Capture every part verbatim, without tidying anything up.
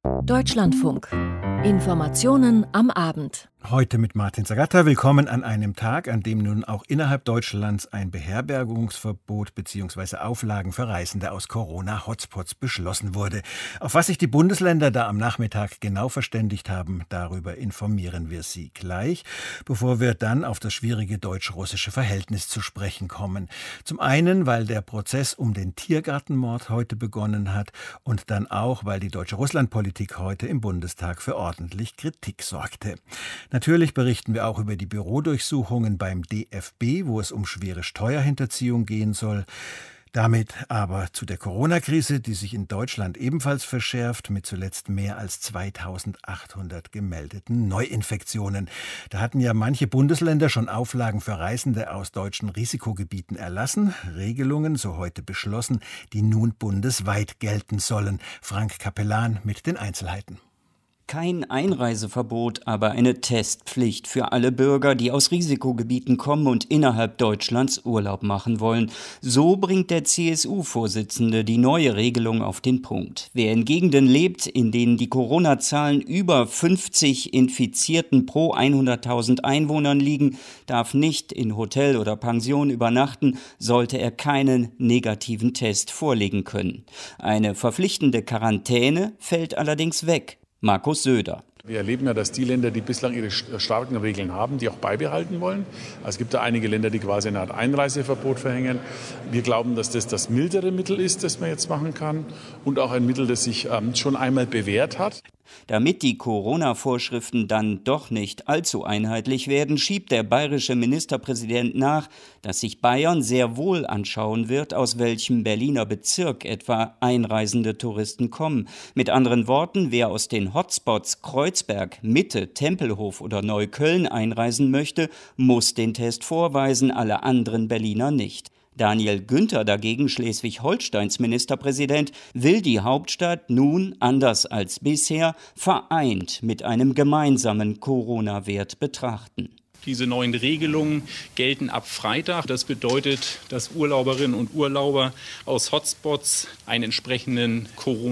Deutschlandfunk. Informationen am Abend. Heute mit Martin Zagatta. Willkommen an einem Tag, an dem nun auch innerhalb Deutschlands ein Beherbergungsverbot bzw. Auflagen für Reisende aus Corona-Hotspots beschlossen wurde. Auf was sich die Bundesländer da am Nachmittag genau verständigt haben, darüber informieren wir Sie gleich, bevor wir dann auf das schwierige deutsch-russische Verhältnis zu sprechen kommen. Zum einen, weil der Prozess um den Tiergartenmord heute begonnen hat und dann auch, weil die deutsche Russlandpolitik heute im Bundestag für ordentlich Kritik sorgte. Natürlich berichten wir auch über die Bürodurchsuchungen beim D F B, wo es um schwere Steuerhinterziehung gehen soll. Damit aber zu der Corona-Krise, die sich in Deutschland ebenfalls verschärft, mit zuletzt mehr als zweitausendachthundert gemeldeten Neuinfektionen. Da hatten ja manche Bundesländer schon Auflagen für Reisende aus deutschen Risikogebieten erlassen, Regelungen, so heute beschlossen, die nun bundesweit gelten sollen. Frank Capellan mit den Einzelheiten. Kein Einreiseverbot, aber eine Testpflicht für alle Bürger, die aus Risikogebieten kommen und innerhalb Deutschlands Urlaub machen wollen. So bringt der C S U-Vorsitzende die neue Regelung auf den Punkt. Wer in Gegenden lebt, in denen die Corona-Zahlen über fünfzig Infizierten pro hunderttausend Einwohnern liegen, darf nicht in Hotel oder Pension übernachten, sollte er keinen negativen Test vorlegen können. Eine verpflichtende Quarantäne fällt allerdings weg. Markus Söder. Wir erleben ja, dass die Länder, die bislang ihre starken Regeln haben, die auch beibehalten wollen. Also es gibt da einige Länder, die quasi eine Art Einreiseverbot verhängen. Wir glauben, dass das das mildere Mittel ist, das man jetzt machen kann und auch ein Mittel, das sich ähm, schon einmal bewährt hat. Damit die Corona-Vorschriften dann doch nicht allzu einheitlich werden, schiebt der bayerische Ministerpräsident nach, dass sich Bayern sehr wohl anschauen wird, aus welchem Berliner Bezirk etwa einreisende Touristen kommen. Mit anderen Worten, wer aus den Hotspots Kreuzberg, Mitte, Tempelhof oder Neukölln einreisen möchte, muss den Test vorweisen, alle anderen Berliner nicht. Daniel Günther dagegen, Schleswig-Holsteins Ministerpräsident, will die Hauptstadt nun, anders als bisher, vereint mit einem gemeinsamen Corona-Wert betrachten. Diese neuen Regelungen gelten ab Freitag. Das bedeutet, dass Urlauberinnen und Urlauber aus Hotspots einen entsprechenden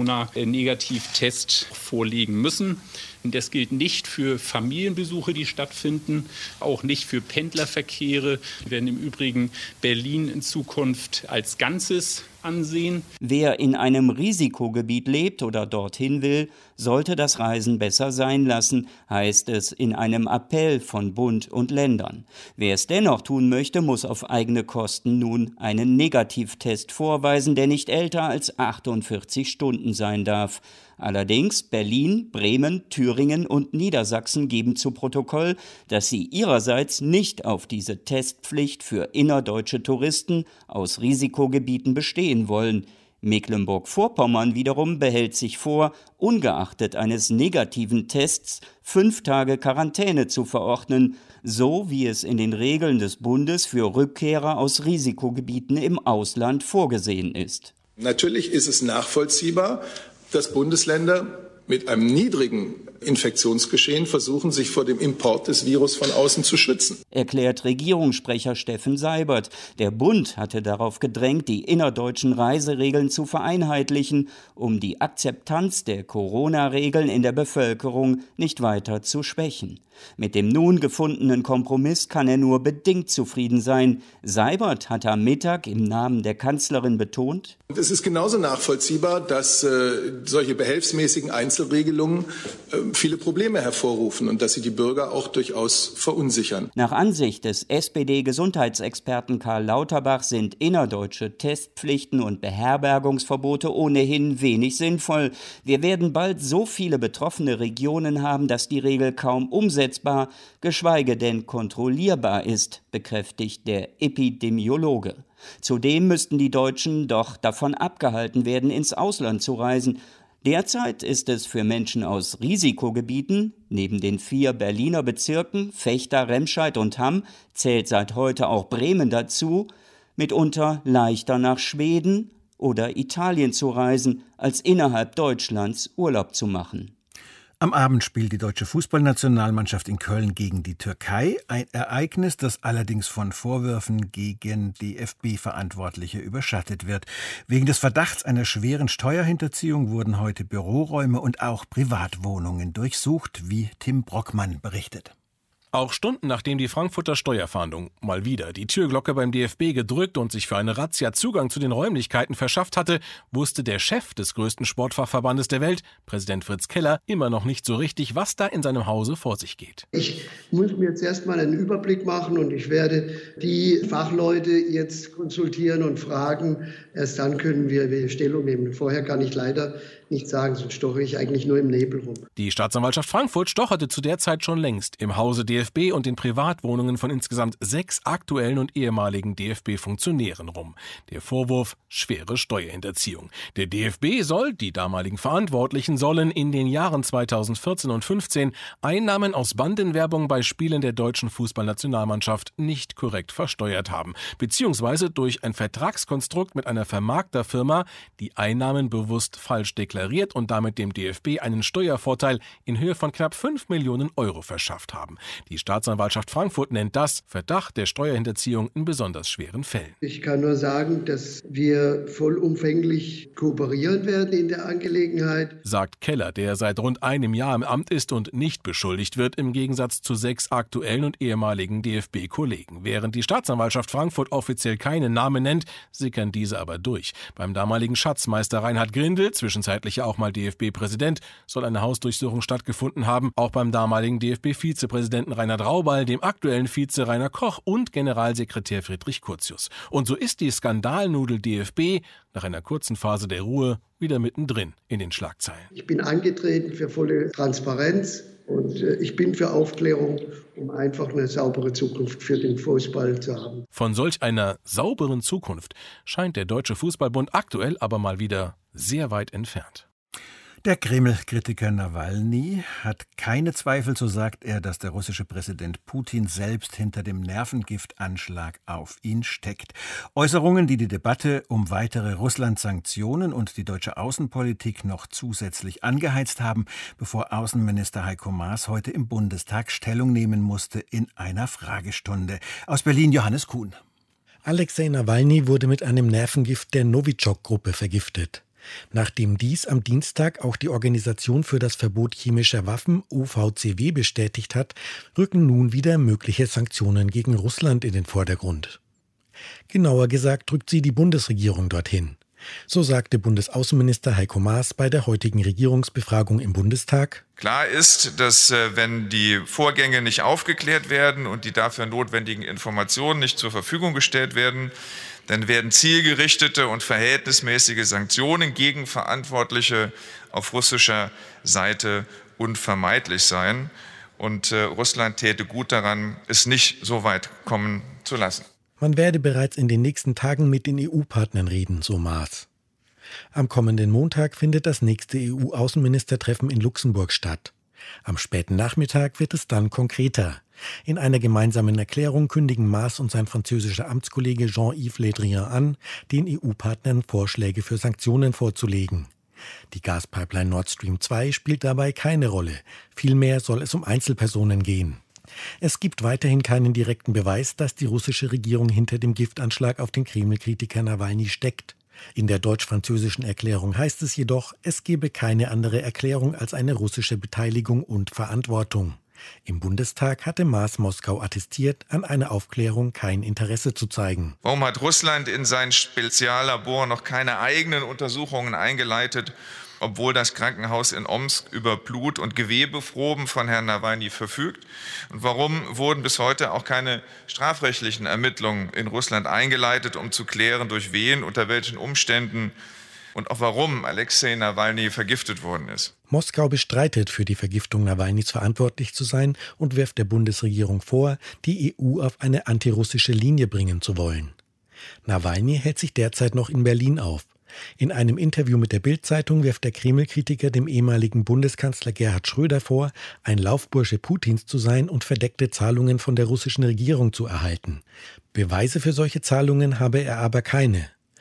Corona-Negativtest vorlegen müssen. Das gilt nicht für Familienbesuche, die stattfinden, auch nicht für Pendlerverkehre. Wir werden im Übrigen Berlin in Zukunft als Ganzes ansehen. Wer in einem Risikogebiet lebt oder dorthin will, sollte das Reisen besser sein lassen, heißt es in einem Appell von Bund und Ländern. Wer es dennoch tun möchte, muss auf eigene Kosten nun einen Negativtest vorweisen, der nicht älter als achtundvierzig Stunden sein darf. Allerdings Berlin, Bremen, Thüringen und Niedersachsen geben zu Protokoll, dass sie ihrerseits nicht auf diese Testpflicht für innerdeutsche Touristen aus Risikogebieten bestehen wollen. Mecklenburg-Vorpommern wiederum behält sich vor, ungeachtet eines negativen Tests fünf Tage Quarantäne zu verordnen, so wie es in den Regeln des Bundes für Rückkehrer aus Risikogebieten im Ausland vorgesehen ist. Natürlich ist es nachvollziehbar, dass Bundesländer mit einem niedrigen Infektionsgeschehen versuchen, sich vor dem Import des Virus von außen zu schützen. Erklärt Regierungssprecher Steffen Seibert. Der Bund hatte darauf gedrängt, die innerdeutschen Reiseregeln zu vereinheitlichen, um die Akzeptanz der Corona-Regeln in der Bevölkerung nicht weiter zu schwächen. Mit dem nun gefundenen Kompromiss kann er nur bedingt zufrieden sein. Seibert hat am Mittag im Namen der Kanzlerin betont: Es ist genauso nachvollziehbar, dass äh, solche behelfsmäßigen Einzelregelungen äh, viele Probleme hervorrufen und dass sie die Bürger auch durchaus verunsichern. Nach Ansicht des S P D-Gesundheitsexperten Karl Lauterbach sind innerdeutsche Testpflichten und Beherbergungsverbote ohnehin wenig sinnvoll. Wir werden bald so viele betroffene Regionen haben, dass die Regel kaum umsetzbar, geschweige denn kontrollierbar ist, bekräftigt der Epidemiologe. Zudem müssten die Deutschen doch davon abgehalten werden, ins Ausland zu reisen. Derzeit ist es für Menschen aus Risikogebieten, neben den vier Berliner Bezirken, Vechta, Remscheid und Hamm, zählt seit heute auch Bremen dazu, mitunter leichter nach Schweden oder Italien zu reisen, als innerhalb Deutschlands Urlaub zu machen. Am Abend spielt die deutsche Fußballnationalmannschaft in Köln gegen die Türkei. Ein Ereignis, das allerdings von Vorwürfen gegen D F B-Verantwortliche überschattet wird. Wegen des Verdachts einer schweren Steuerhinterziehung wurden heute Büroräume und auch Privatwohnungen durchsucht, wie Tim Brockmann berichtet. Auch Stunden nachdem die Frankfurter Steuerfahndung mal wieder die Türglocke beim D F B gedrückt und sich für eine Razzia Zugang zu den Räumlichkeiten verschafft hatte, wusste der Chef des größten Sportfachverbandes der Welt, Präsident Fritz Keller, immer noch nicht so richtig, was da in seinem Hause vor sich geht. Ich muss mir jetzt erstmal einen Überblick machen und ich werde die Fachleute jetzt konsultieren und fragen. Erst dann können wir Stellung nehmen. Vorher kann ich leider nicht sagen, sonst stoche ich eigentlich nur im Nebel rum. Die Staatsanwaltschaft Frankfurt stocherte zu der Zeit schon längst im Hause D F B und den Privatwohnungen von insgesamt sechs aktuellen und ehemaligen D F B-Funktionären rum. Der Vorwurf: schwere Steuerhinterziehung. Der D F B soll, die damaligen Verantwortlichen sollen in den Jahren zweitausendvierzehn und fünfzehn Einnahmen aus Bandenwerbung bei Spielen der deutschen Fußballnationalmannschaft nicht korrekt versteuert haben, beziehungsweise durch ein Vertragskonstrukt mit einer Vermarkterfirma die Einnahmen bewusst falsch deklariert und damit dem D F B einen Steuervorteil in Höhe von knapp fünf Millionen Euro verschafft haben. Die Staatsanwaltschaft Frankfurt nennt das Verdacht der Steuerhinterziehung in besonders schweren Fällen. Ich kann nur sagen, dass wir vollumfänglich kooperieren werden in der Angelegenheit, sagt Keller, der seit rund einem Jahr im Amt ist und nicht beschuldigt wird, im Gegensatz zu sechs aktuellen und ehemaligen D F B-Kollegen. Während die Staatsanwaltschaft Frankfurt offiziell keinen Namen nennt, sickern diese aber durch. Beim damaligen Schatzmeister Reinhard Grindel, zwischenzeitlich ja auch mal D F B-Präsident, soll eine Hausdurchsuchung stattgefunden haben. Auch beim damaligen D F B-Vizepräsidenten Reinhard Raubal, dem aktuellen Vize Rainer Koch und Generalsekretär Friedrich Curtius. Und so ist die Skandalnudel D F B nach einer kurzen Phase der Ruhe wieder mittendrin in den Schlagzeilen. Ich bin angetreten für volle Transparenz und ich bin für Aufklärung, um einfach eine saubere Zukunft für den Fußball zu haben. Von solch einer sauberen Zukunft scheint der Deutsche Fußballbund aktuell aber mal wieder sehr weit entfernt. Der Kreml-Kritiker Nawalny hat keine Zweifel, so sagt er, dass der russische Präsident Putin selbst hinter dem Nervengiftanschlag auf ihn steckt. Äußerungen, die die Debatte um weitere Russland-Sanktionen und die deutsche Außenpolitik noch zusätzlich angeheizt haben, bevor Außenminister Heiko Maas heute im Bundestag Stellung nehmen musste in einer Fragestunde. Aus Berlin Johannes Kuhn. Alexei Nawalny wurde mit einem Nervengift der Novichok-Gruppe vergiftet. Nachdem dies am Dienstag auch die Organisation für das Verbot chemischer Waffen O V C W bestätigt hat, rücken nun wieder mögliche Sanktionen gegen Russland in den Vordergrund. Genauer gesagt drückt sie die Bundesregierung dorthin. So sagte Bundesaußenminister Heiko Maas bei der heutigen Regierungsbefragung im Bundestag: Klar ist, dass wenn die Vorgänge nicht aufgeklärt werden und die dafür notwendigen Informationen nicht zur Verfügung gestellt werden, dann werden zielgerichtete und verhältnismäßige Sanktionen gegen Verantwortliche auf russischer Seite unvermeidlich sein. Und äh, Russland täte gut daran, es nicht so weit kommen zu lassen. Man werde bereits in den nächsten Tagen mit den E U-Partnern reden, so Maas. Am kommenden Montag findet das nächste E U-Außenministertreffen in Luxemburg statt. Am späten Nachmittag wird es dann konkreter. In einer gemeinsamen Erklärung kündigen Maas und sein französischer Amtskollege Jean-Yves Le Drian an, den E U-Partnern Vorschläge für Sanktionen vorzulegen. Die Gaspipeline Nord Stream zwei spielt dabei keine Rolle. Vielmehr soll es um Einzelpersonen gehen. Es gibt weiterhin keinen direkten Beweis, dass die russische Regierung hinter dem Giftanschlag auf den Kreml-Kritiker Nawalny steckt. In der deutsch-französischen Erklärung heißt es jedoch, es gebe keine andere Erklärung als eine russische Beteiligung und Verantwortung. Im Bundestag hatte Maas Moskau attestiert, an einer Aufklärung kein Interesse zu zeigen. Warum hat Russland in sein Speziallabor noch keine eigenen Untersuchungen eingeleitet, obwohl das Krankenhaus in Omsk über Blut- und Gewebeproben von Herrn Nawalny verfügt? Und warum wurden bis heute auch keine strafrechtlichen Ermittlungen in Russland eingeleitet, um zu klären, durch wen, unter welchen Umständen und auch warum Alexei Nawalny vergiftet worden ist? Moskau bestreitet, für die Vergiftung Nawalnys verantwortlich zu sein und wirft der Bundesregierung vor, die E U auf eine antirussische Linie bringen zu wollen. Nawalny hält sich derzeit noch in Berlin auf. In einem Interview mit der Bild-Zeitung wirft der Kreml-Kritiker dem ehemaligen Bundeskanzler Gerhard Schröder vor, ein Laufbursche Putins zu sein und verdeckte Zahlungen von der russischen Regierung zu erhalten. Beweise für solche Zahlungen habe er aber keine.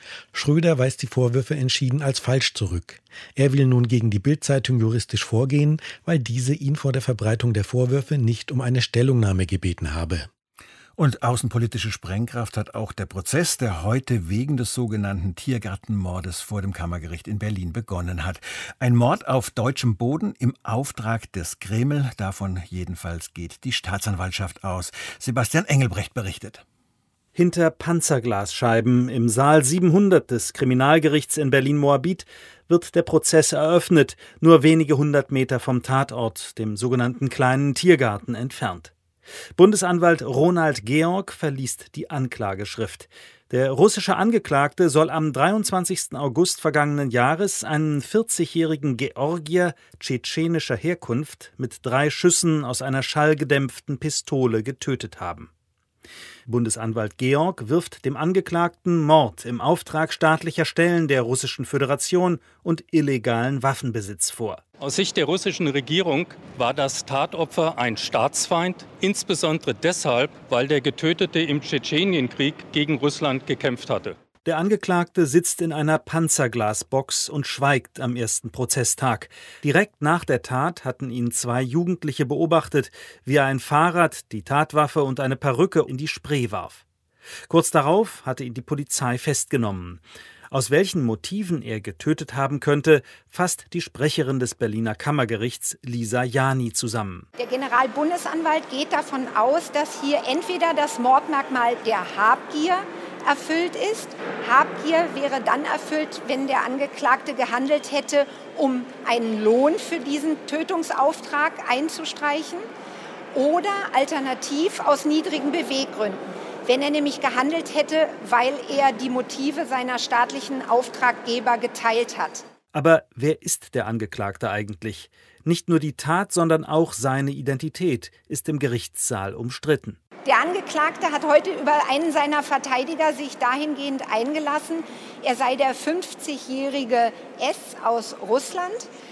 Schröder weist die Vorwürfe entschieden als falsch zurück. Er will nun gegen die Bild-Zeitung juristisch vorgehen, weil diese ihn vor der Verbreitung der Vorwürfe nicht um eine Stellungnahme gebeten habe. Und außenpolitische Sprengkraft hat auch der Prozess, der heute wegen des sogenannten Tiergartenmordes vor dem Kammergericht in Berlin begonnen hat. Ein Mord auf deutschem Boden im Auftrag des Kreml. Davon jedenfalls geht die Staatsanwaltschaft aus. Sebastian Engelbrecht berichtet. Hinter Panzerglasscheiben im Saal siebenhundert des Kriminalgerichts in Berlin-Moabit wird der Prozess eröffnet, nur wenige hundert Meter vom Tatort, dem sogenannten kleinen Tiergarten, entfernt. Bundesanwalt Ronald Georg verliest die Anklageschrift. Der russische Angeklagte soll am dreiundzwanzigsten August vergangenen Jahres einen vierzigjährigen Georgier tschetschenischer Herkunft mit drei Schüssen aus einer schallgedämpften Pistole getötet haben. Bundesanwalt Georg wirft dem Angeklagten Mord im Auftrag staatlicher Stellen der Russischen Föderation und illegalen Waffenbesitz vor. Aus Sicht der russischen Regierung war das Tatopfer ein Staatsfeind, insbesondere deshalb, weil der Getötete im Tschetschenienkrieg gegen Russland gekämpft hatte. Der Angeklagte sitzt in einer Panzerglasbox und schweigt am ersten Prozesstag. Direkt nach der Tat hatten ihn zwei Jugendliche beobachtet, wie er ein Fahrrad, die Tatwaffe und eine Perücke in die Spree warf. Kurz darauf hatte ihn die Polizei festgenommen. Aus welchen Motiven er getötet haben könnte, fasst die Sprecherin des Berliner Kammergerichts Lisa Jani zusammen. Der Generalbundesanwalt geht davon aus, dass hier entweder das Mordmerkmal der Habgier erfüllt ist. Habgier wäre dann erfüllt, wenn der Angeklagte gehandelt hätte, um einen Lohn für diesen Tötungsauftrag einzustreichen, oder alternativ aus niedrigen Beweggründen. Wenn er nämlich gehandelt hätte, weil er die Motive seiner staatlichen Auftraggeber geteilt hat. Aber wer ist der Angeklagte eigentlich? Nicht nur die Tat, sondern auch seine Identität ist im Gerichtssaal umstritten. Der Angeklagte hat heute über einen seiner Verteidiger sich dahingehend eingelassen, er sei der fünfzigjährige S aus Russland.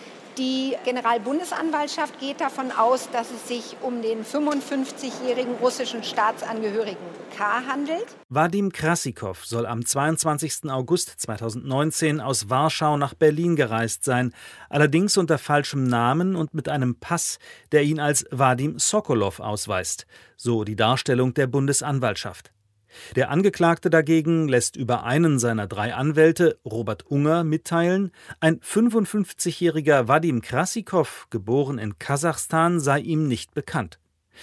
Die Generalbundesanwaltschaft geht davon aus, dass es sich um den fünfundfünfzigjährigen russischen Staatsangehörigen K. handelt. Wadim Krassikow soll am zweiundzwanzigsten August zweitausendneunzehn aus Warschau nach Berlin gereist sein, allerdings unter falschem Namen und mit einem Pass, der ihn als Wadim Sokolow ausweist, so die Darstellung der Bundesanwaltschaft. Der Angeklagte dagegen lässt über einen seiner drei Anwälte, Robert Unger, mitteilen, ein fünfundfünfzigjähriger Wadim Krassikow, geboren in Kasachstan, sei ihm nicht bekannt.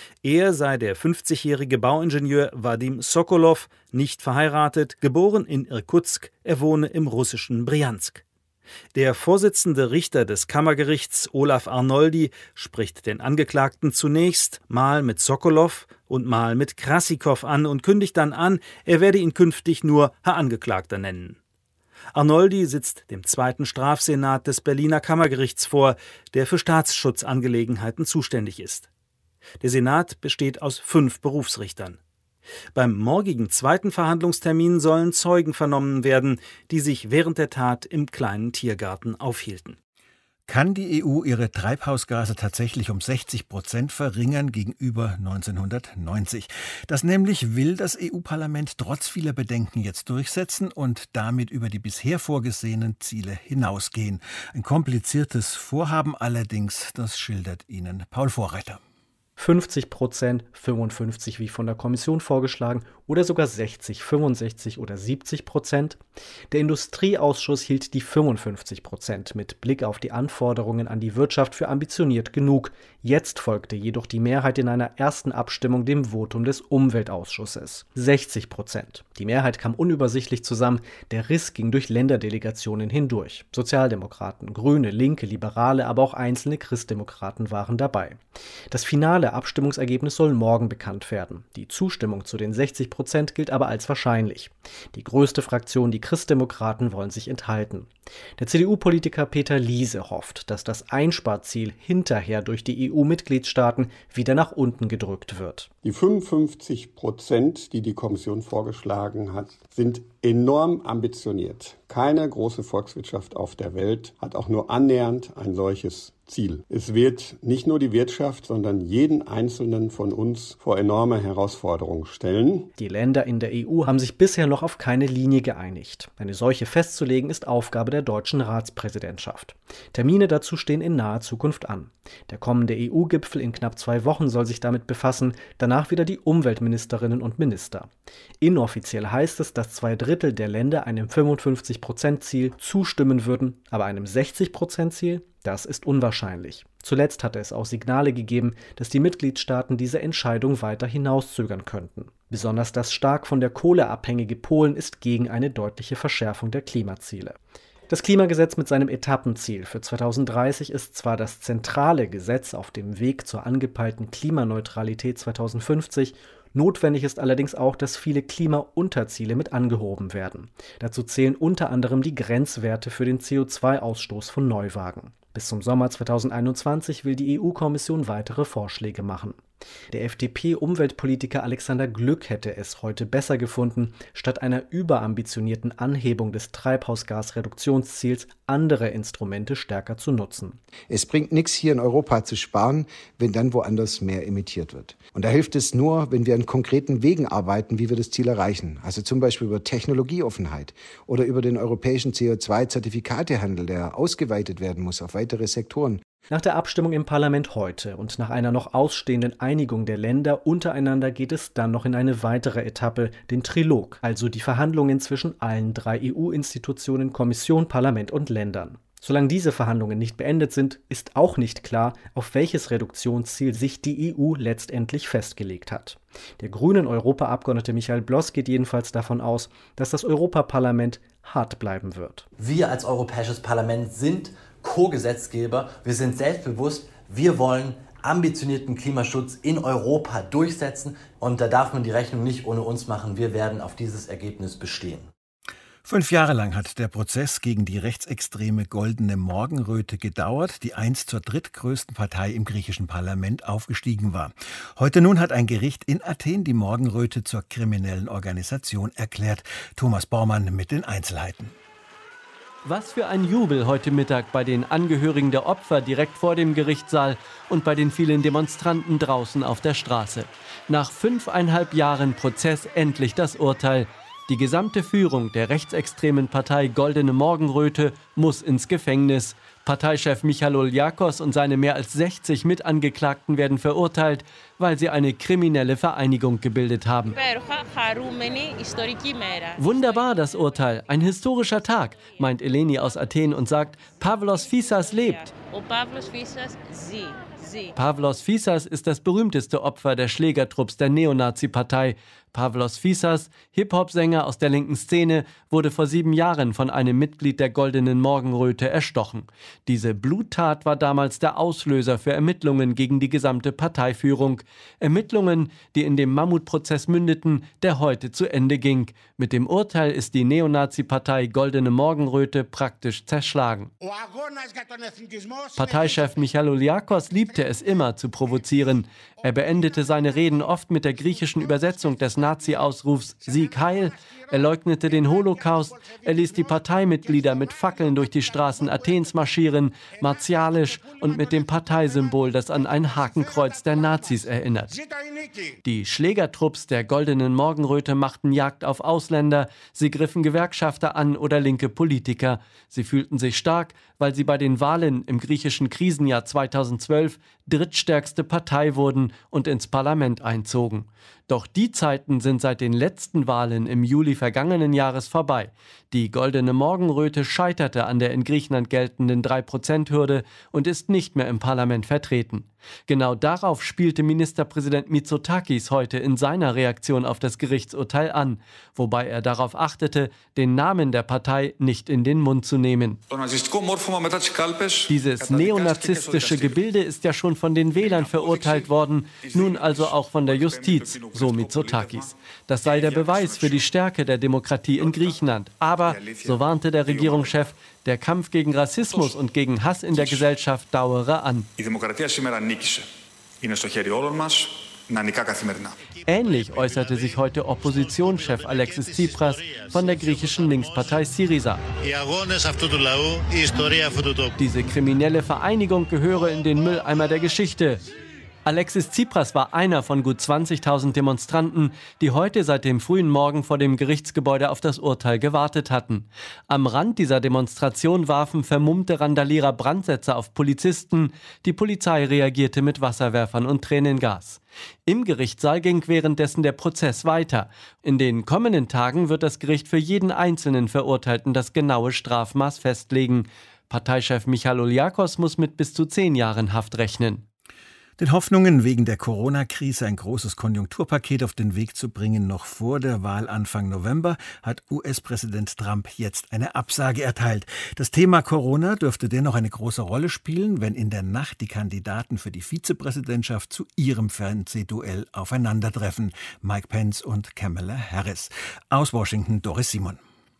Er sei der fünfzigjährige Bauingenieur Wadim Sokolow, nicht verheiratet, geboren in Irkutsk, er wohne im russischen Brjansk. Der Vorsitzende Richter des Kammergerichts, Olaf Arnoldi, spricht den Angeklagten zunächst mal mit Sokolow und mal mit Krassikow an und kündigt dann an, er werde ihn künftig nur Herr Angeklagter nennen. Arnoldi sitzt dem zweiten Strafsenat des Berliner Kammergerichts vor, der für Staatsschutzangelegenheiten zuständig ist. Der Senat besteht aus fünf Berufsrichtern. Beim morgigen zweiten Verhandlungstermin sollen Zeugen vernommen werden, die sich während der Tat im kleinen Tiergarten aufhielten. Kann die E U ihre Treibhausgase tatsächlich um sechzig Prozent verringern gegenüber neunzehnhundertneunzig? Das nämlich will das E U-Parlament trotz vieler Bedenken jetzt durchsetzen und damit über die bisher vorgesehenen Ziele hinausgehen. Ein kompliziertes Vorhaben allerdings, das schildert Ihnen Paul Vorreiter. fünfzig Prozent, fünfundfünfzig wie von der Kommission vorgeschlagen oder sogar sechzig, fünfundsechzig oder siebzig Prozent. Der Industrieausschuss hielt die fünfundfünfzig Prozent mit Blick auf die Anforderungen an die Wirtschaft für ambitioniert genug. Jetzt folgte jedoch die Mehrheit in einer ersten Abstimmung dem Votum des Umweltausschusses. sechzig Prozent. Die Mehrheit kam unübersichtlich zusammen, der Riss ging durch Länderdelegationen hindurch. Sozialdemokraten, Grüne, Linke, Liberale, aber auch einzelne Christdemokraten waren dabei. Das finale Abstimmungsergebnis soll morgen bekannt werden. Die Zustimmung zu den sechzig Prozent gilt aber als wahrscheinlich. Die größte Fraktion, die Christdemokraten, wollen sich enthalten. Der C D U-Politiker Peter Liese hofft, dass das Einsparziel hinterher durch die E U-Mitgliedstaaten wieder nach unten gedrückt wird. Die fünfundfünfzig Prozent, die die Kommission vorgeschlagen hat, sind enorm ambitioniert. Keine große Volkswirtschaft auf der Welt hat auch nur annähernd ein solches Ziel. Es wird nicht nur die Wirtschaft, sondern jeden Einzelnen von uns vor enorme Herausforderungen stellen. Die Länder in der E U haben sich bisher noch auf keine Linie geeinigt. Eine solche festzulegen ist Aufgabe der deutschen Ratspräsidentschaft. Termine dazu stehen in naher Zukunft an. Der kommende E U-Gipfel in knapp zwei Wochen soll sich damit befassen, danach wieder die Umweltministerinnen und Minister. Inoffiziell heißt es, dass zwei Drittel der Länder einem fünfundfünfzig Prozent Ziel zustimmen würden, aber einem sechzig Prozent Ziel? Das ist unwahrscheinlich. Zuletzt hatte es auch Signale gegeben, dass die Mitgliedstaaten diese Entscheidung weiter hinauszögern könnten. Besonders das stark von der Kohle abhängige Polen ist gegen eine deutliche Verschärfung der Klimaziele. Das Klimagesetz mit seinem Etappenziel für zweitausenddreißig ist zwar das zentrale Gesetz auf dem Weg zur angepeilten Klimaneutralität zweitausendfünfzig, notwendig ist allerdings auch, dass viele Klimaunterziele mit angehoben werden. Dazu zählen unter anderem die Grenzwerte für den C O zwei Ausstoß von Neuwagen. Bis zum Sommer zweitausendeinundzwanzig will die E U-Kommission weitere Vorschläge machen. Der F D P-Umweltpolitiker Alexander Glück hätte es heute besser gefunden, statt einer überambitionierten Anhebung des Treibhausgasreduktionsziels andere Instrumente stärker zu nutzen. Es bringt nichts, hier in Europa zu sparen, wenn dann woanders mehr emittiert wird. Und da hilft es nur, wenn wir an konkreten Wegen arbeiten, wie wir das Ziel erreichen. Also zum Beispiel über Technologieoffenheit oder über den europäischen C O zwei Zertifikatehandel, der ausgeweitet werden muss auf weitere Sektoren. Nach der Abstimmung im Parlament heute und nach einer noch ausstehenden Einigung der Länder untereinander geht es dann noch in eine weitere Etappe, den Trilog, also die Verhandlungen zwischen allen drei E U-Institutionen, Kommission, Parlament und Ländern. Solange diese Verhandlungen nicht beendet sind, ist auch nicht klar, auf welches Reduktionsziel sich die E U letztendlich festgelegt hat. Der grünen Europaabgeordnete Michael Bloss geht jedenfalls davon aus, dass das Europaparlament hart bleiben wird. Wir als Europäisches Parlament sind Co-Gesetzgeber, wir sind selbstbewusst, wir wollen ambitionierten Klimaschutz in Europa durchsetzen und da darf man die Rechnung nicht ohne uns machen. Wir werden auf dieses Ergebnis bestehen. Fünf Jahre lang hat der Prozess gegen die rechtsextreme Goldene Morgenröte gedauert, die einst zur drittgrößten Partei im griechischen Parlament aufgestiegen war. Heute nun hat ein Gericht in Athen die Morgenröte zur kriminellen Organisation erklärt. Thomas Bormann mit den Einzelheiten. Was für ein Jubel heute Mittag bei den Angehörigen der Opfer direkt vor dem Gerichtssaal und bei den vielen Demonstranten draußen auf der Straße. Nach fünfeinhalb Jahren Prozess endlich das Urteil. Die gesamte Führung der rechtsextremen Partei Goldene Morgenröte muss ins Gefängnis. Parteichef Michalogliakos und seine mehr als sechzig Mitangeklagten werden verurteilt, weil sie eine kriminelle Vereinigung gebildet haben. Wunderbar das Urteil, ein historischer Tag, meint Eleni aus Athen und sagt, Pavlos Fyssas lebt. Pavlos Fyssas ist das berühmteste Opfer der Schlägertrupps der Neonazi-Partei. Pavlos Fyssas, Hip-Hop-Sänger aus der linken Szene, wurde vor sieben Jahren von einem Mitglied der Goldenen Morgenröte erstochen. Diese Bluttat war damals der Auslöser für Ermittlungen gegen die gesamte Parteiführung. Ermittlungen, die in dem Mammutprozess mündeten, der heute zu Ende ging. Mit dem Urteil ist die Neonazi-Partei Goldene Morgenröte praktisch zerschlagen. Parteichef Michalogliakos liebte es immer zu provozieren. Er beendete seine Reden oft mit der griechischen Übersetzung des Nazi-Ausrufs Sieg Heil. Er leugnete den Holocaust. Er ließ die Parteimitglieder mit Fackeln durch die Straßen Athens marschieren, martialisch und mit dem Parteisymbol, das an ein Hakenkreuz der Nazis erinnert. Die Schlägertrupps der Goldenen Morgenröte machten Jagd auf Ausländer. Sie griffen Gewerkschafter an oder linke Politiker. Sie fühlten sich stark, weil sie bei den Wahlen im griechischen Krisenjahr zweitausendzwölf drittstärkste Partei wurden und ins Parlament einzogen. Doch die Zeiten sind seit den letzten Wahlen im Juli vergangenen Jahres vorbei. Die Goldene Morgenröte scheiterte an der in Griechenland geltenden drei Prozent Hürde und ist nicht mehr im Parlament vertreten. Genau darauf spielte Ministerpräsident Mitsotakis heute in seiner Reaktion auf das Gerichtsurteil an, wobei er darauf achtete, den Namen der Partei nicht in den Mund zu nehmen. Dieses neonazistische Gebilde ist ja schon von den Wählern verurteilt worden, nun also auch von der Justiz, so Mitsotakis. Das sei der Beweis für die Stärke der Demokratie in Griechenland. Aber, so warnte der Regierungschef, der Kampf gegen Rassismus und gegen Hass in der Gesellschaft dauere an. Ähnlich äußerte sich heute Oppositionschef Alexis Tsipras von der griechischen Linkspartei Syriza. Diese kriminelle Vereinigung gehöre in den Mülleimer der Geschichte. Alexis Tsipras war einer von gut zwanzigtausend Demonstranten, die heute seit dem frühen Morgen vor dem Gerichtsgebäude auf das Urteil gewartet hatten. Am Rand dieser Demonstration warfen vermummte Randalierer Brandsätze auf Polizisten. Die Polizei reagierte mit Wasserwerfern und Tränengas. Im Gerichtssaal ging währenddessen der Prozess weiter. In den kommenden Tagen wird das Gericht für jeden einzelnen Verurteilten das genaue Strafmaß festlegen. Parteichef Michalogliakos muss mit bis zu zehn Jahren Haft rechnen. Den Hoffnungen, wegen der Corona-Krise ein großes Konjunkturpaket auf den Weg zu bringen, noch vor der Wahl Anfang November, hat U S-Präsident Trump jetzt eine Absage erteilt. Das Thema Corona dürfte dennoch eine große Rolle spielen, wenn in der Nacht die Kandidaten für die Vizepräsidentschaft zu ihrem Fernsehduell aufeinandertreffen. Mike Pence und Kamala Harris. Aus Washington, Doris Simon.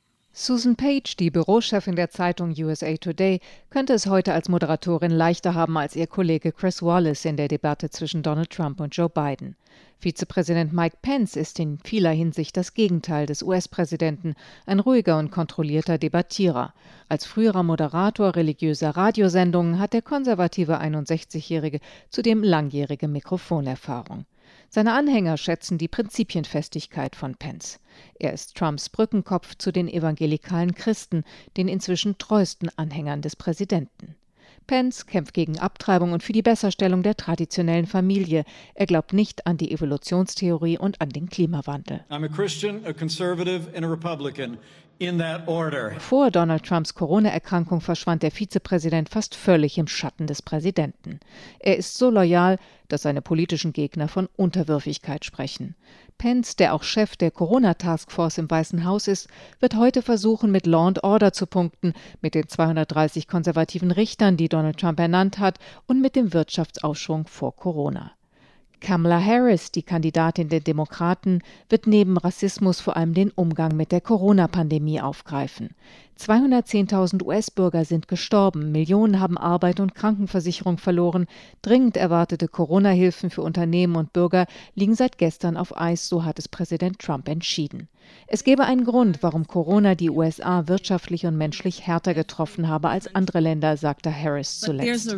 Susan Page, die Bürochefin der Zeitung U S A Today, könnte es heute als Moderatorin leichter haben als ihr Kollege Chris Wallace in der Debatte zwischen Donald Trump und Joe Biden. Vizepräsident Mike Pence ist in vieler Hinsicht das Gegenteil des U S-Präsidenten, ein ruhiger und kontrollierter Debattierer. Als früherer Moderator religiöser Radiosendungen hat der konservative einundsechzigjährige zudem langjährige Mikrofonerfahrung. Seine Anhänger schätzen die Prinzipienfestigkeit von Pence. Er ist Trumps Brückenkopf zu den evangelikalen Christen, den inzwischen treuesten Anhängern des Präsidenten. Pence kämpft gegen Abtreibung und für die Besserstellung der traditionellen Familie. Er glaubt nicht an die Evolutionstheorie und an den Klimawandel. I'm a Christian, a conservative and a Republican. In that order. Vor Donald Trumps Corona-Erkrankung verschwand der Vizepräsident fast völlig im Schatten des Präsidenten. Er ist so loyal, dass seine politischen Gegner von Unterwürfigkeit sprechen. Pence, der auch Chef der Corona-Taskforce im Weißen Haus ist, wird heute versuchen, mit Law and Order zu punkten, mit den zweihundertdreißig konservativen Richtern, die Donald Trump ernannt hat, und mit dem Wirtschaftsaufschwung vor Corona. Kamala Harris, die Kandidatin der Demokraten, wird neben Rassismus vor allem den Umgang mit der Corona-Pandemie aufgreifen. zweihundertzehntausend U S-Bürger sind gestorben, Millionen haben Arbeit und Krankenversicherung verloren. Dringend erwartete Corona-Hilfen für Unternehmen und Bürger liegen seit gestern auf Eis, so hat es Präsident Trump entschieden. Es gäbe einen Grund, warum Corona die U S A wirtschaftlich und menschlich härter getroffen habe als andere Länder, sagte Harris zuletzt.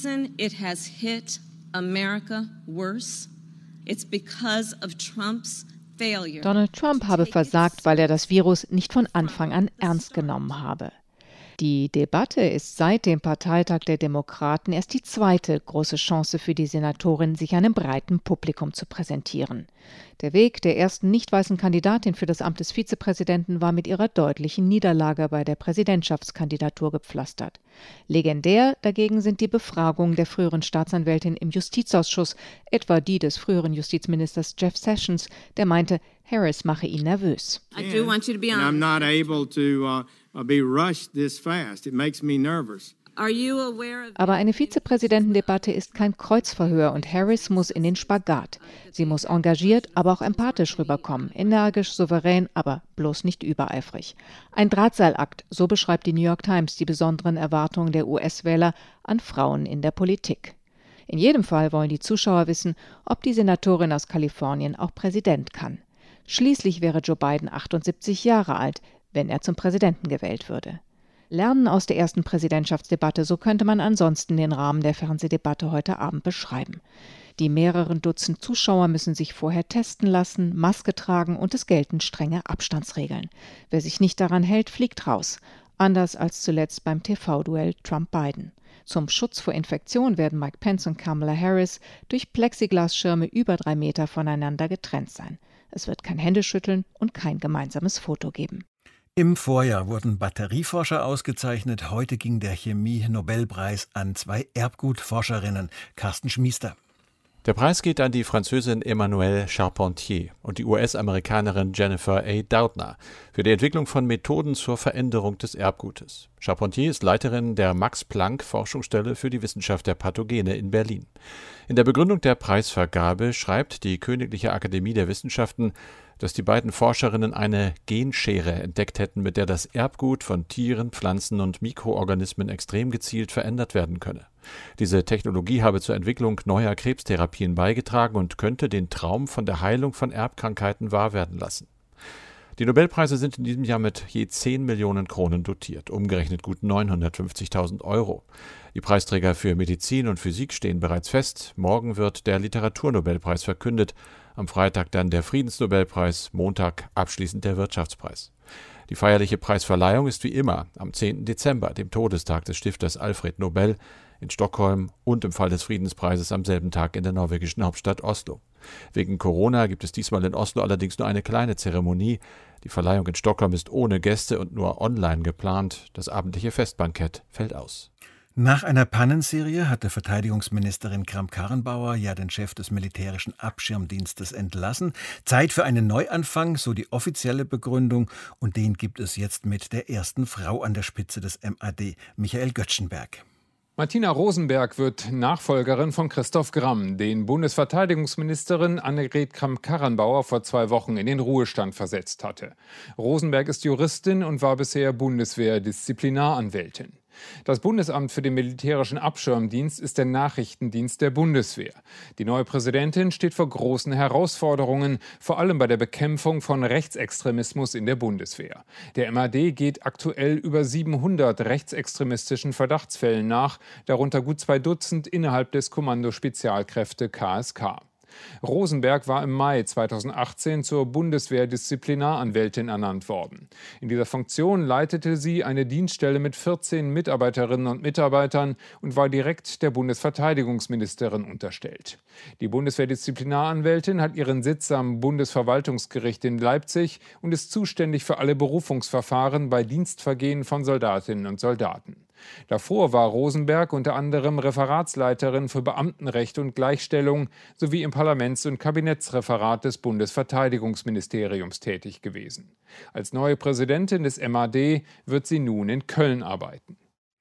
America worse. It's because of Trump's failure. Donald Trump habe versagt, weil er das Virus nicht von Anfang an ernst genommen habe. Die Debatte ist seit dem Parteitag der Demokraten erst die zweite große Chance für die Senatorin, sich einem breiten Publikum zu präsentieren. Der Weg der ersten nicht weißen Kandidatin für das Amt des Vizepräsidenten war mit ihrer deutlichen Niederlage bei der Präsidentschaftskandidatur gepflastert. Legendär dagegen sind die Befragungen der früheren Staatsanwältin im Justizausschuss, etwa die des früheren Justizministers Jeff Sessions, der meinte, Harris mache ihn nervös. I do want you to be honest. I'm not able to uh, be rushed this fast. It makes me nervous. Are you aware of Aber eine Vizepräsidentendebatte ist kein Kreuzverhör und Harris muss in den Spagat. Sie muss engagiert, aber auch empathisch rüberkommen, energisch, souverän, aber bloß nicht übereifrig. Ein Drahtseilakt, so beschreibt die New York Times die besonderen Erwartungen der U S-Wähler an Frauen in der Politik. In jedem Fall wollen die Zuschauer wissen, ob die Senatorin aus Kalifornien auch Präsident kann. Schließlich wäre Joe Biden achtundsiebzig Jahre alt, wenn er zum Präsidenten gewählt würde. Lernen aus der ersten Präsidentschaftsdebatte, so könnte man ansonsten den Rahmen der Fernsehdebatte heute Abend beschreiben. Die mehreren Dutzend Zuschauer müssen sich vorher testen lassen, Maske tragen und es gelten strenge Abstandsregeln. Wer sich nicht daran hält, fliegt raus. Anders als zuletzt beim T V-Duell Trump-Biden. Zum Schutz vor Infektion werden Mike Pence und Kamala Harris durch Plexiglasschirme über drei Meter voneinander getrennt sein. Es wird kein Händeschütteln und kein gemeinsames Foto geben. Im Vorjahr wurden Batterieforscher ausgezeichnet. Heute ging der Chemie-Nobelpreis an zwei Erbgutforscherinnen. Carsten Schmiester. Der Preis geht an die Französin Emmanuelle Charpentier und die U S-Amerikanerin Jennifer A. Doudna für die Entwicklung von Methoden zur Veränderung des Erbgutes. Charpentier ist Leiterin der Max-Planck-Forschungsstelle für die Wissenschaft der Pathogene in Berlin. In der Begründung der Preisvergabe schreibt die Königliche Akademie der Wissenschaften, dass die beiden Forscherinnen eine Genschere entdeckt hätten, mit der das Erbgut von Tieren, Pflanzen und Mikroorganismen extrem gezielt verändert werden könne. Diese Technologie habe zur Entwicklung neuer Krebstherapien beigetragen und könnte den Traum von der Heilung von Erbkrankheiten wahr werden lassen. Die Nobelpreise sind in diesem Jahr mit je zehn Millionen Kronen dotiert, umgerechnet gut neunhundertfünfzigtausend Euro. Die Preisträger für Medizin und Physik stehen bereits fest. Morgen wird der Literaturnobelpreis verkündet, am Freitag dann der Friedensnobelpreis, Montag abschließend der Wirtschaftspreis. Die feierliche Preisverleihung ist wie immer am zehnten Dezember, dem Todestag des Stifters Alfred Nobel, in Stockholm und im Fall des Friedenspreises am selben Tag in der norwegischen Hauptstadt Oslo. Wegen Corona gibt es diesmal in Oslo allerdings nur eine kleine Zeremonie. Die Verleihung in Stockholm ist ohne Gäste und nur online geplant. Das abendliche Festbankett fällt aus. Nach einer Pannenserie hatte Verteidigungsministerin Kramp-Karrenbauer ja den Chef des militärischen Abschirmdienstes entlassen. Zeit für einen Neuanfang, so die offizielle Begründung. Und den gibt es jetzt mit der ersten Frau an der Spitze des M A D, Michael Göttschenberg. Martina Rosenberg wird Nachfolgerin von Christoph Gramm, den Bundesverteidigungsministerin Annegret Kramp-Karrenbauer vor zwei Wochen in den Ruhestand versetzt hatte. Rosenberg ist Juristin und war bisher Bundeswehr-Disziplinaranwältin. Das Bundesamt für den militärischen Abschirmdienst ist der Nachrichtendienst der Bundeswehr. Die neue Präsidentin steht vor großen Herausforderungen, vor allem bei der Bekämpfung von Rechtsextremismus in der Bundeswehr. Der M A D geht aktuell über siebenhundert rechtsextremistischen Verdachtsfällen nach, darunter gut zwei Dutzend innerhalb des Kommando Spezialkräfte K S K. Rosenberg war im Mai zweitausendachtzehn zur Bundeswehr-Disziplinaranwältin ernannt worden. In dieser Funktion leitete sie eine Dienststelle mit vierzehn Mitarbeiterinnen und Mitarbeitern und war direkt der Bundesverteidigungsministerin unterstellt. Die Bundeswehr-Disziplinaranwältin hat ihren Sitz am Bundesverwaltungsgericht in Leipzig und ist zuständig für alle Berufungsverfahren bei Dienstvergehen von Soldatinnen und Soldaten. Davor war Rosenberg unter anderem Referatsleiterin für Beamtenrecht und Gleichstellung sowie im Parlaments- und Kabinettsreferat des Bundesverteidigungsministeriums tätig gewesen. Als neue Präsidentin des M A D wird sie nun in Köln arbeiten.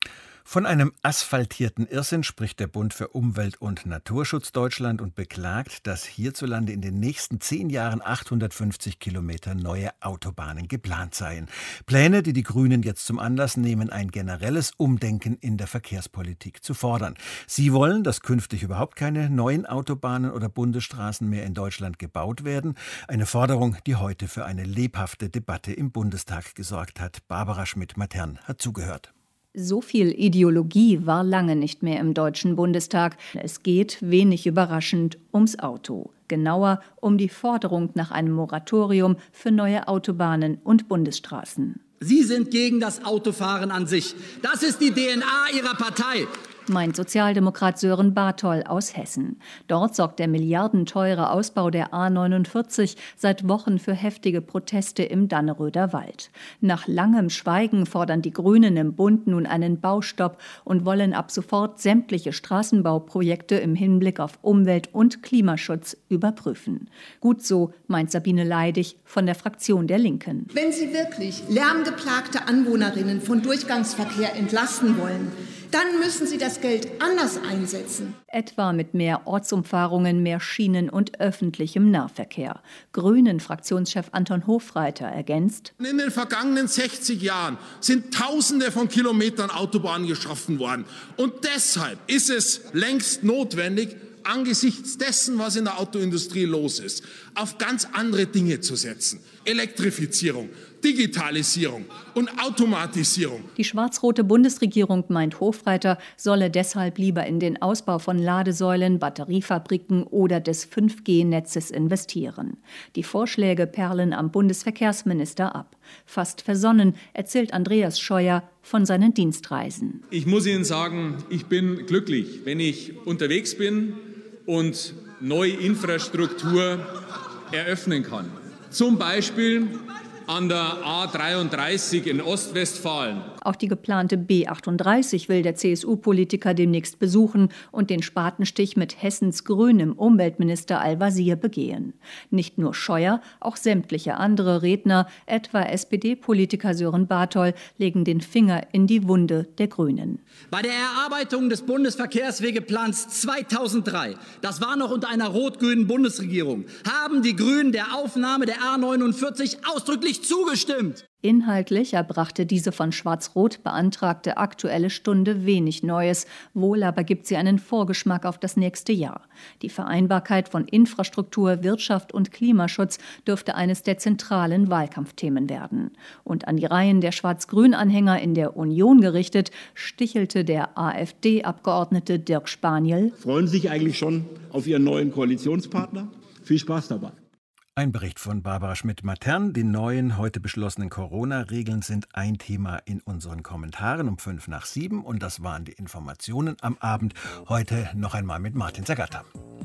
Von einem asphaltierten Irrsinn spricht der Bund für Umwelt und Naturschutz Deutschland und beklagt, dass hierzulande in den nächsten zehn Jahren achthundertfünfzig Kilometer neue Autobahnen geplant seien. Pläne, die die Grünen jetzt zum Anlass nehmen, ein generelles Umdenken in der Verkehrspolitik zu fordern. Sie wollen, dass künftig überhaupt keine neuen Autobahnen oder Bundesstraßen mehr in Deutschland gebaut werden. Eine Forderung, die heute für eine lebhafte Debatte im Bundestag gesorgt hat. Barbara Schmidt-Matern hat zugehört. So viel Ideologie war lange nicht mehr im Deutschen Bundestag. Es geht, wenig überraschend, ums Auto. Genauer um die Forderung nach einem Moratorium für neue Autobahnen und Bundesstraßen. Sie sind gegen das Autofahren an sich. Das ist die D N A Ihrer Partei. Meint Sozialdemokrat Sören Barthol aus Hessen. Dort sorgt der milliardenteure Ausbau der A neunundvierzig seit Wochen für heftige Proteste im Danneröder Wald. Nach langem Schweigen fordern die Grünen im Bund nun einen Baustopp und wollen ab sofort sämtliche Straßenbauprojekte im Hinblick auf Umwelt- und Klimaschutz überprüfen. Gut so, meint Sabine Leidig von der Fraktion der Linken. Wenn Sie wirklich lärmgeplagte Anwohnerinnen von Durchgangsverkehr entlasten wollen, dann müssen Sie das Geld anders einsetzen. Etwa mit mehr Ortsumfahrungen, mehr Schienen und öffentlichem Nahverkehr. Grünen-Fraktionschef Anton Hofreiter ergänzt: In den vergangenen sechzig Jahren sind Tausende von Kilometern Autobahnen geschaffen worden. Und deshalb ist es längst notwendig, angesichts dessen, was in der Autoindustrie los ist, auf ganz andere Dinge zu setzen. Elektrifizierung, Digitalisierung und Automatisierung. Die schwarz-rote Bundesregierung, meint Hofreiter, solle deshalb lieber in den Ausbau von Ladesäulen, Batteriefabriken oder des fünf G Netzes investieren. Die Vorschläge perlen am Bundesverkehrsminister ab. Fast versonnen erzählt Andreas Scheuer von seinen Dienstreisen. Ich muss Ihnen sagen, ich bin glücklich, wenn ich unterwegs bin und neue Infrastruktur eröffnen kann. Zum Beispiel an der A dreiunddreißig in Ostwestfalen. Auch die geplante B achtunddreißig will der C S U-Politiker demnächst besuchen und den Spatenstich mit Hessens grünem Umweltminister Al-Wazir begehen. Nicht nur Scheuer, auch sämtliche andere Redner, etwa S P D-Politiker Sören Bartol, legen den Finger in die Wunde der Grünen. Bei der Erarbeitung des Bundesverkehrswegeplans zweitausenddrei, das war noch unter einer rot-grünen Bundesregierung, haben die Grünen der Aufnahme der A neunundvierzig ausdrücklich zugestimmt. Inhaltlich erbrachte diese von Schwarz-Rot beantragte Aktuelle Stunde wenig Neues. Wohl aber gibt sie einen Vorgeschmack auf das nächste Jahr. Die Vereinbarkeit von Infrastruktur, Wirtschaft und Klimaschutz dürfte eines der zentralen Wahlkampfthemen werden. Und an die Reihen der Schwarz-Grün-Anhänger in der Union gerichtet, stichelte der AfD-Abgeordnete Dirk Spaniel: Freuen Sie sich eigentlich schon auf Ihren neuen Koalitionspartner? Viel Spaß dabei. Ein Bericht von Barbara Schmidt-Matern. Die neuen, heute beschlossenen Corona-Regeln sind ein Thema in unseren Kommentaren um fünf nach sieben. Und das waren die Informationen am Abend. Heute noch einmal mit Martin Zagatta.